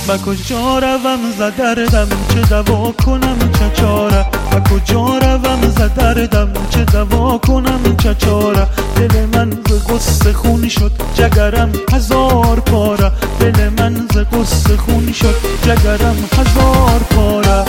و کجا روم ز دردم چه دوا کنم چه چاره و کجا روم ز دردم چه دوا کنم چه چاره دل من ز غصه خون شد جگرم هزار پاره دل من ز غصه خون شد جگرم هزار پاره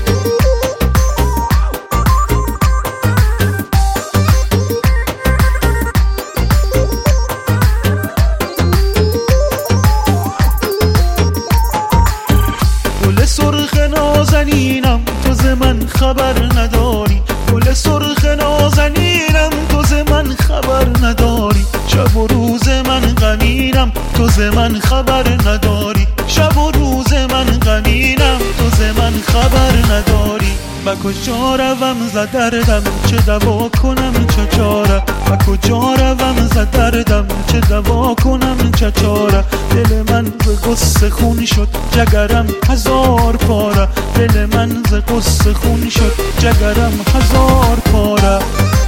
سرخ نازنینم تو ز من خبر نداری گل سرخ نازنینم تو ز من خبر نداری شب و روز من غمینم تو ز من خبر نداری شب و روز من غمینم تو ز من خبر نداری و کجا روم ز دردم چه دوا کنم چه چاره و کجا روم ز دردم چه دوا کنم چه چاره دل من ز غصه خون شد جگرم هزار پاره دل من ز غصه خون شد جگرم هزار پاره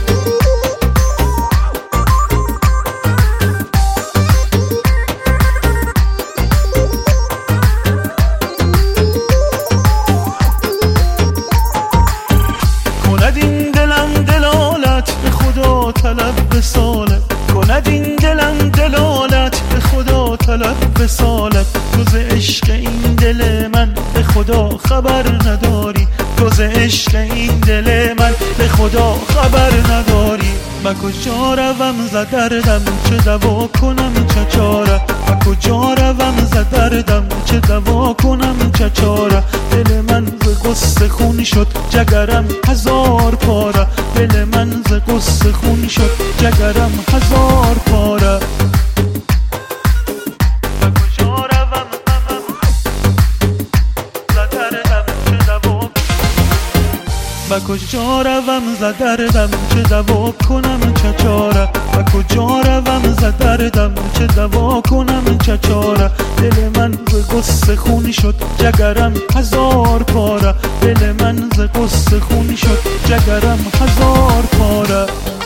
کند این دلم دلالت به خدا طلب وصالت کند این دلم دلالت به خدا طلب وصالت تو ز عشق این دل من به خدا خبر نداری تو ز عشق این دل من به خدا خبر نداری و کجا روم ز دردم چه دوا کنم چه چاره و کجا روم ز دردم چه دوا کنم چه چاره دل من ز غصه خون شد جگرم هزار پاره دل من ز غصه خون شد جگرم هزار پاره و کجا روم ز دردم چه دوا کنم چه چاره و کجا روم ز دردم چه دوا کنم چه چاره دل من ز غصه خون شد جگرم هزار پاره دل من ز غصه خون شد جگرم هزار پاره